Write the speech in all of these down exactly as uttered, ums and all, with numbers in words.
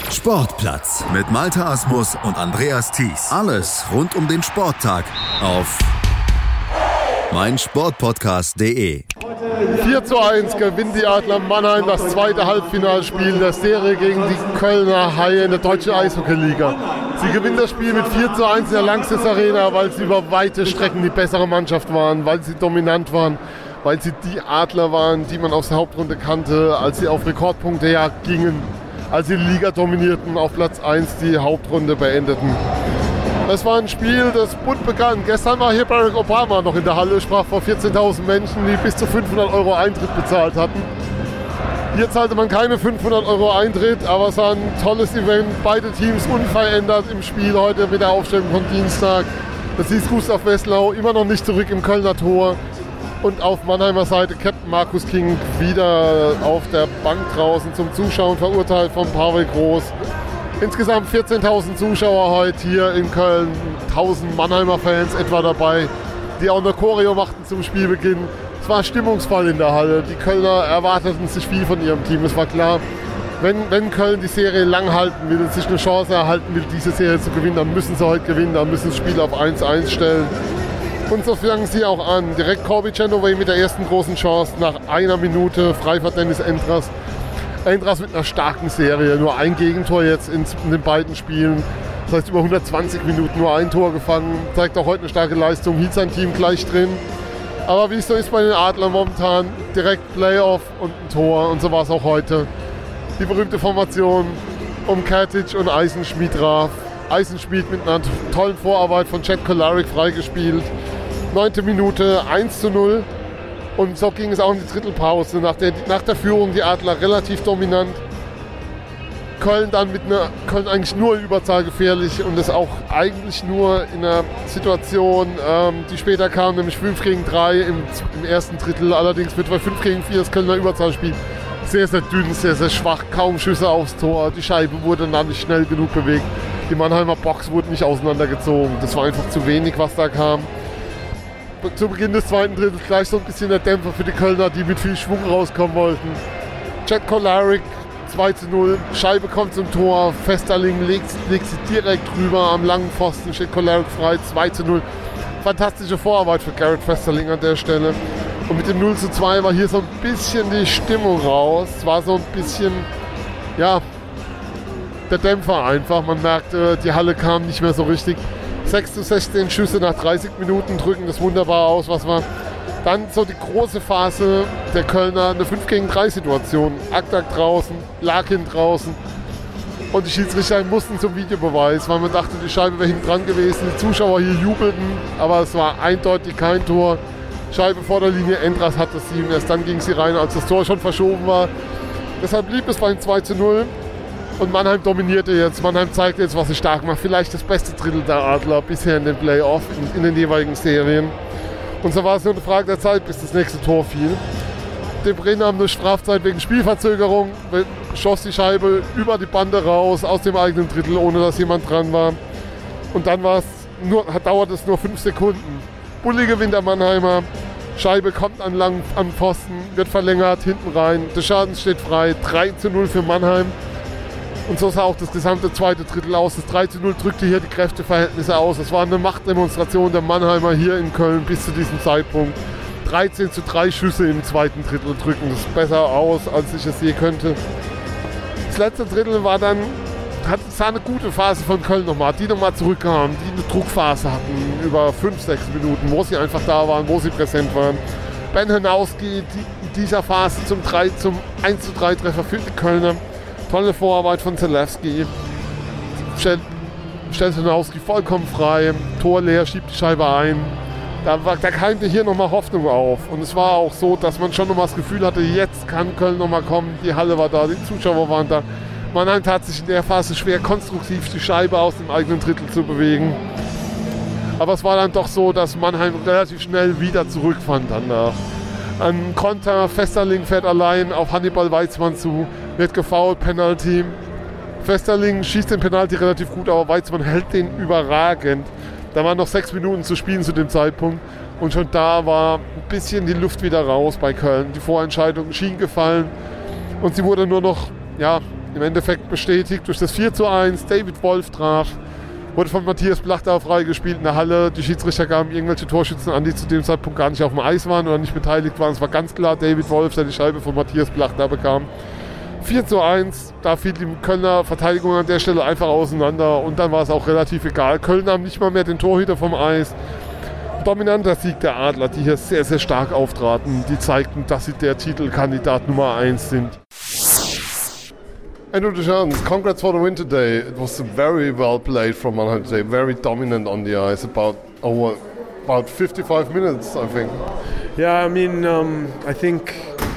Sportplatz mit Malte Asmus und Andreas Thies. Alles rund um den Sporttag auf meinsportpodcast punkt de. vier zu eins gewinnt die Adler Mannheim das zweite Halbfinalspiel der Serie gegen die Kölner Haie in der deutschen Eishockey-Liga. Sie gewinnen das Spiel mit vier zu eins in der Lanxess Arena, weil sie über weite Strecken die bessere Mannschaft waren, weil sie dominant waren, weil sie die Adler waren, die man aus der Hauptrunde kannte, als sie auf Rekordpunktejagd gingen, als sie die Liga dominierten, auf Platz eins die Hauptrunde beendeten. Es war ein Spiel, das bunt begann. Gestern war hier Barack Obama noch in der Halle, sprach vor vierzehntausend Menschen, die bis zu fünfhundert Euro Eintritt bezahlt hatten. Hier zahlte man keine fünfhundert Euro Eintritt, aber es war ein tolles Event. Beide Teams unverändert im Spiel heute mit der Aufstellung von Dienstag. Das hieß Gustav Wesslau immer noch nicht zurück im Kölner Tor. Und auf Mannheimer Seite Captain Markus King wieder auf der Bank draußen zum Zuschauen, verurteilt von Pavel Groß. Insgesamt vierzehntausend Zuschauer heute hier in Köln, tausend Mannheimer Fans etwa dabei, die auch eine Choreo machten zum Spielbeginn. Es war stimmungsvoll in der Halle. Die Kölner erwarteten sich viel von ihrem Team. Es war klar, wenn, wenn Köln die Serie lang halten will und sich eine Chance erhalten will, diese Serie zu gewinnen, dann müssen sie heute gewinnen, dann müssen sie das Spiel auf eins eins stellen. Und so fangen sie auch an. Direkt Corby Chandoway mit der ersten großen Chance nach einer Minute, frei für Dennis Endras. Endras mit einer starken Serie, nur ein Gegentor jetzt in, in den beiden Spielen. Das heißt über hundertzwanzig Minuten nur ein Tor gefangen. Zeigt auch heute eine starke Leistung, hielt sein Team gleich drin. Aber wie es so ist bei den Adlern momentan, direkt Playoff und ein Tor. Und so war es auch heute. Die berühmte Formation um Katic und Eisenschmied traf. Eisenschmied mit einer tollen Vorarbeit von Chad Kolarik freigespielt. Neunte Minute, eins zu null. Und so ging es auch in die Drittelpause. Nach der, nach der Führung die Adler relativ dominant. Köln dann mit einer, Köln eigentlich nur in Überzahl gefährlich und das auch eigentlich nur in einer Situation, ähm, die später kam, nämlich fünf gegen drei im, im ersten Drittel. Allerdings wird bei fünf gegen vier das Kölner Überzahlspiel sehr, sehr dünn, sehr, sehr schwach. Kaum Schüsse aufs Tor. Die Scheibe wurde dann nicht schnell genug bewegt. Die Mannheimer Box wurde nicht auseinandergezogen. Das war einfach zu wenig, was da kam. Zu Beginn des zweiten Drittels gleich so ein bisschen der Dämpfer für die Kölner, die mit viel Schwung rauskommen wollten. Chad Kolarik, zwei zu null, Scheibe kommt zum Tor, Festerling legt, legt sie direkt drüber am langen Pfosten, steht Kolarik frei, zwei zu null. Fantastische Vorarbeit für Garrett Festerling an der Stelle. Und mit dem null zu zwei war hier so ein bisschen die Stimmung raus. Es war so ein bisschen, ja, der Dämpfer einfach. Man merkte, die Halle kam nicht mehr so richtig. sechs zu sechzehn Schüsse nach dreißig Minuten drücken das wunderbar aus, was war. Dann so die große Phase der Kölner, eine fünf gegen drei Situation. Aktak draußen, Larkin draußen. Und die Schiedsrichter mussten zum Videobeweis, weil man dachte, die Scheibe wäre hinten dran gewesen. Die Zuschauer hier jubelten, aber es war eindeutig kein Tor. Scheibe vor der Linie, Endras hatte sie und erst dann ging sie rein, als das Tor schon verschoben war. Deshalb blieb es beim zwei zu null. Und Mannheim dominierte jetzt. Mannheim zeigt jetzt, was sie stark macht. Vielleicht das beste Drittel der Adler bisher in den Playoff, in, in den jeweiligen Serien. Und so war es nur eine Frage der Zeit, bis das nächste Tor fiel. Debré nahm eine Strafzeit wegen Spielverzögerung, schoss die Scheibe über die Bande raus, aus dem eigenen Drittel, ohne dass jemand dran war. Und dann war es nur, dauert es nur fünf Sekunden. Bulli gewinnt der Mannheimer. Scheibe kommt an langen an Pfosten, wird verlängert, hinten rein. Der Schaden steht frei. drei zu null für Mannheim. Und so sah auch das gesamte zweite Drittel aus. Das drei zu null drückte hier die Kräfteverhältnisse aus. Es war eine Machtdemonstration der Mannheimer hier in Köln bis zu diesem Zeitpunkt. dreizehn zu drei Schüsse im zweiten Drittel drücken das besser aus, als ich es je könnte. Das letzte Drittel war dann, hat, sah eine gute Phase von Köln nochmal, die nochmal zurückkamen, die eine Druckphase hatten über fünf, sechs Minuten, wo sie einfach da waren, wo sie präsent waren. Ben Hanowski die, in dieser Phase zum, drei, zum eins zu drei Treffer für die Kölner. Tolle Vorarbeit von Zelewski. Stellt, stellt Hanowski vollkommen frei, Tor leer, schiebt die Scheibe ein. Da, war, da keimte hier nochmal Hoffnung auf. Und es war auch so, dass man schon nochmal das Gefühl hatte, jetzt kann Köln nochmal kommen. Die Halle war da, die Zuschauer waren da. Mannheim tat sich in der Phase schwer, konstruktiv die Scheibe aus dem eigenen Drittel zu bewegen. Aber es war dann doch so, dass Mannheim relativ schnell wieder zurückfand danach. Ein Konter, Festerling fährt allein auf Hannibal Weizmann zu, wird gefoult, Penalty. Festerling schießt den Penalty relativ gut, aber Weizmann hält den überragend. Da waren noch sechs Minuten zu spielen zu dem Zeitpunkt und schon da war ein bisschen die Luft wieder raus bei Köln. Die Vorentscheidung schien gefallen und sie wurde nur noch ja, im Endeffekt bestätigt durch das vier zu eins. David Wolf traf, wurde von Matthias Blachauer freigespielt in der Halle. Die Schiedsrichter gaben irgendwelche Torschützen an, die zu dem Zeitpunkt gar nicht auf dem Eis waren oder nicht beteiligt waren. Es war ganz klar David Wolf, der die Scheibe von Matthias Blachauer bekam. vier zu eins, da fiel die Kölner Verteidigung an der Stelle einfach auseinander und dann war es auch relativ egal. Köln nahm nicht mal mehr den Torhüter vom Eis. Dominanter Sieg der Adler, die hier sehr, sehr stark auftraten. Die zeigten, dass sie der Titelkandidat Nummer eins sind. Andrew Deschamps, congrats for the win today. It was very well played from Mannheim today, very dominant on the ice, about over about fifty-five minutes, I think. Yeah, I mean, um, I think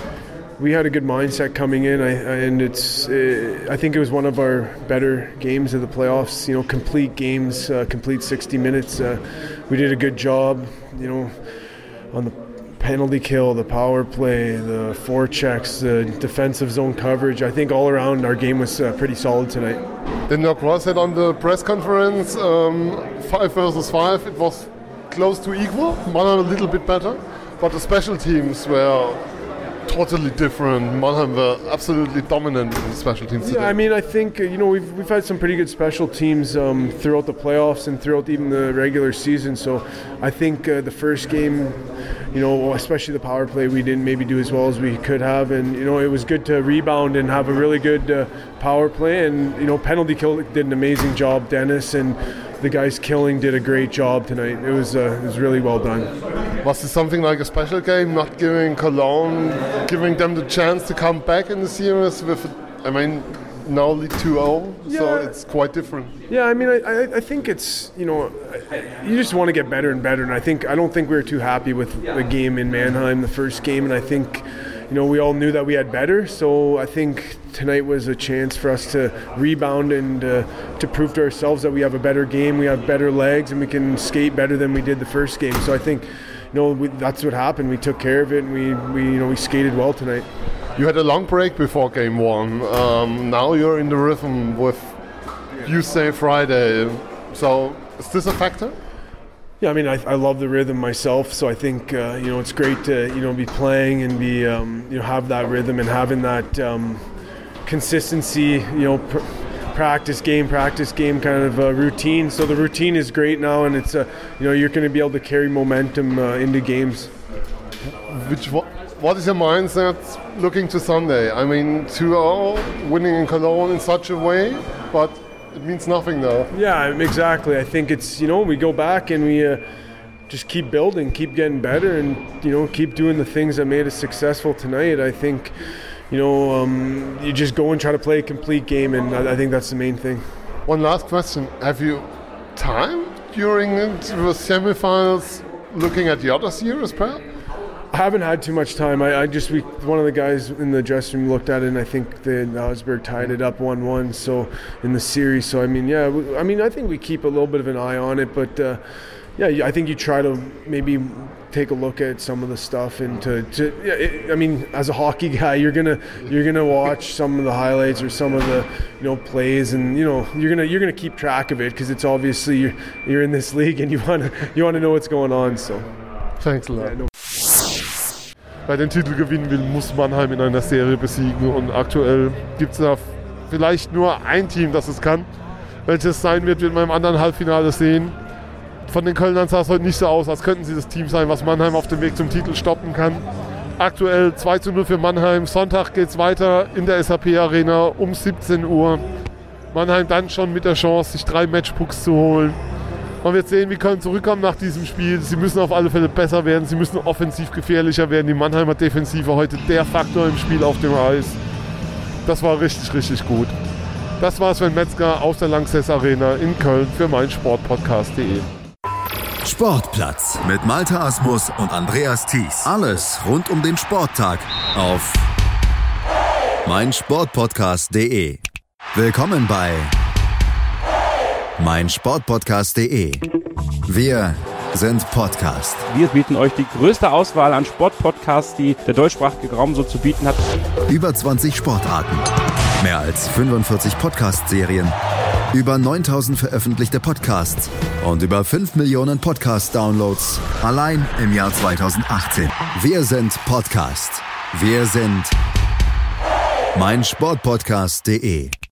we had a good mindset coming in, I, and it's. Uh, I think it was one of our better games of the playoffs. You know, complete games, uh, complete sixty minutes. Uh, we did a good job. You know, on the penalty kill, the power play, the forechecks, the defensive zone coverage. I think all around our game was uh, pretty solid tonight. Then Lacroix said on the press conference, um, five versus five, it was close to equal. Mannheim a little bit better, but the special teams were totally different. Mannheim were absolutely dominant in the special teams today. Yeah, I mean, I think, uh, you know, we've we've had some pretty good special teams um, throughout the playoffs and throughout even the regular season. So I think uh, the first game, you know, especially the power play, we didn't maybe do as well as we could have. And, you know, it was good to rebound and have a really good uh, power play. And, you know, penalty kill did an amazing job. Dennis and the guys killing did a great job tonight. It was uh, it was really well done. Was this something like a special game, not giving Cologne, giving them the chance to come back in the series with, I mean, now lead two oh, yeah. So it's quite different. Yeah, I mean, I, I think it's, you know, you just want to get better and better, and I think I don't think we were too happy with the game in Mannheim, the first game, and I think, you know, we all knew that we had better, so I think tonight was a chance for us to rebound and uh, to prove to ourselves that we have a better game, we have better legs, and we can skate better than we did the first game. So I think, you know, we, that's what happened. We took care of it, and we, we, you know, we skated well tonight. You had a long break before game one. Um, now you're in the rhythm with, you say, Friday. So is this a factor? Yeah, I mean, I, I love the rhythm myself, so I think uh, you know, it's great to, you know, be playing and be um, you know, have that rhythm and having that um, consistency, you know, pr- practice game, practice game kind of uh, routine. So the routine is great now, and it's uh, you know, you're going to be able to carry momentum uh, into games. Which what, what is your mindset looking to Sunday? I mean, two oh, winning in Cologne in such a way, but it means nothing though. Yeah, exactly. I think it's, you know, we go back and we uh, just keep building, keep getting better, and, you know, keep doing the things that made us successful tonight. I think, you know, um, you just go and try to play a complete game, and I, I think that's the main thing. One last question. Have you time during the semifinals looking at the other series, perhaps? I haven't had too much time. I, I just we one of the guys in the dressing room looked at it, and I think the Augsburg tied it up one one. So in the series, so I mean, yeah, I mean, I think we keep a little bit of an eye on it, but uh, yeah, I think you try to maybe take a look at some of the stuff and to, to yeah, it, I mean, as a hockey guy, you're gonna you're gonna watch some of the highlights or some of the, you know, plays, and, you know, you're gonna you're gonna keep track of it because it's obviously you're you're in this league and you wanna you wanna know what's going on. So thanks a lot. Yeah, no. Wer den Titel gewinnen will, muss Mannheim in einer Serie besiegen, und aktuell gibt es da vielleicht nur ein Team, das es kann. Welches sein wird, wird man im anderen Halbfinale sehen. Von den Kölnern sah es heute nicht so aus, als könnten sie das Team sein, was Mannheim auf dem Weg zum Titel stoppen kann. Aktuell zwei zu null für Mannheim. Sonntag geht es weiter in der S A P Arena um siebzehn Uhr. Mannheim dann schon mit der Chance, sich drei Matchpucks zu holen. Man wird sehen, wie Köln zurückkommen nach diesem Spiel. Sie müssen auf alle Fälle besser werden, sie müssen offensiv gefährlicher werden. Die Mannheimer Defensive heute der Faktor im Spiel auf dem Eis. Das war richtig, richtig gut. Das war Sven Metzger aus der Lanxess Arena in Köln für meinsportpodcast punkt de. Sportplatz mit Malte Asmus und Andreas Thies. Alles rund um den Sporttag auf meinsportpodcast punkt de. Willkommen bei meinsportpodcast punkt de. Wir sind Podcast. Wir bieten euch die größte Auswahl an Sportpodcasts, die der deutschsprachige Raum so zu bieten hat. Über zwanzig Sportarten, mehr als fünfundvierzig Podcast-Serien, über neuntausend veröffentlichte Podcasts und über fünf Millionen Podcast-Downloads allein im Jahr zweitausendachtzehn. Wir sind Podcast. Wir sind meinsportpodcast punkt de